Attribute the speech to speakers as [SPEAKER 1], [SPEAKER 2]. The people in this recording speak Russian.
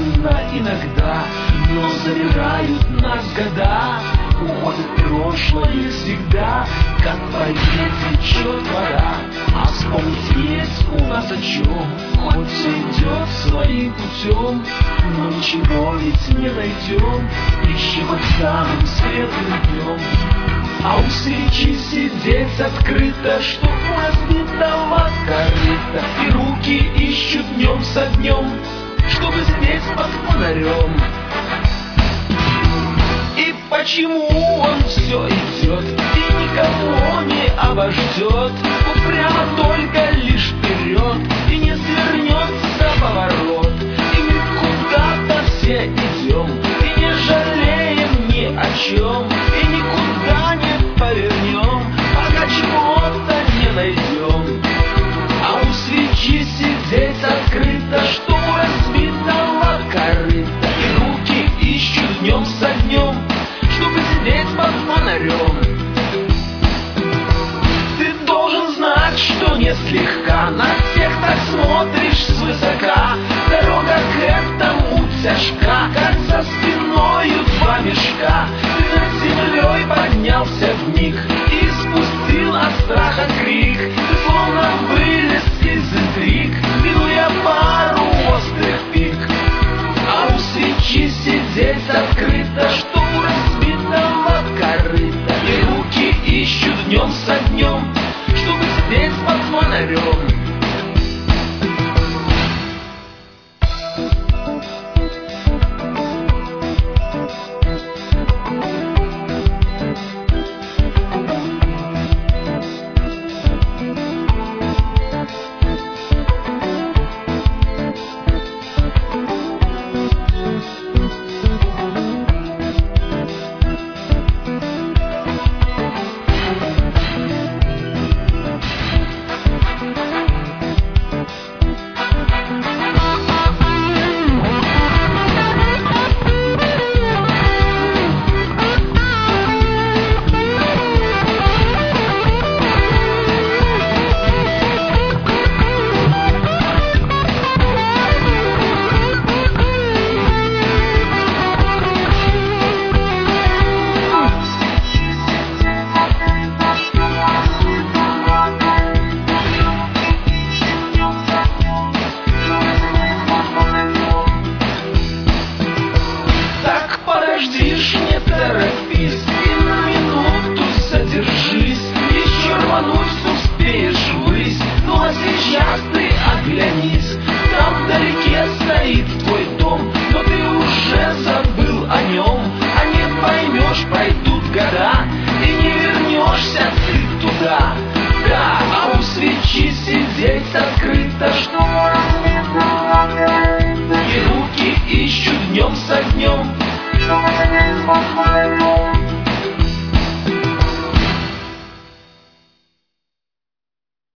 [SPEAKER 1] странно иногда, но забирают нас года. Уходит прошлое всегда, как по реке течет вода. А вспомнить есть у нас о чем, хоть все идет своим путем, но ничего ведь не найдем, ищем под самым светлым днем. А у свечи сидеть открыто, чтоб у разбитого корыта, и руки ищут днем со днем, чтобы сидеть под фонарем. И почему он все идет и никого не обождет, упрямо только лишь вперед и не свернется поворот. И мы куда-то все идем и не жалеем ни о чем, и никуда не повернем, пока чего-то не найдем. А у свечи сидеть открыто, что у разбитого корыта, и руки ищут днем со днем, чтобы сидеть под фонарем. Ты должен знать, что не слегка на всех так смотришь свысока. Дорога к этому тяжка, как за спиною два мешка. Ты над землей поднялся вмиг и спустил от страха крик. Ты словно вылез из интриг, минуя пару острых пик. А у свечи сидеть открыто, что у разбитого корыта, и руки ищут днем со днем, чтобы сидеть под фонарем. Подождишь, не торопись, и на минуту задержись, еще рвануть успеешь ввысь. Ну а сейчас ты оглянись,